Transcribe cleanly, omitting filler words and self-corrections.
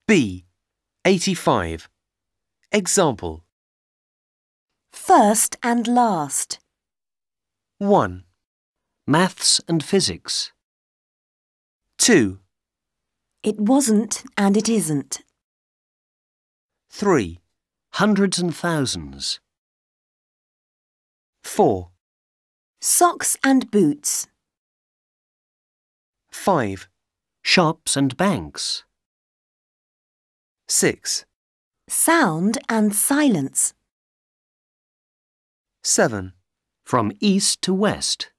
B. 85. Example. First and last. 1, Maths and physics. 2, It wasn't and it isn't. 3, Hundreds and thousands. 4, Socks and boots. 5, Shops and banks. 6, Sound and silence. 7. From east to west.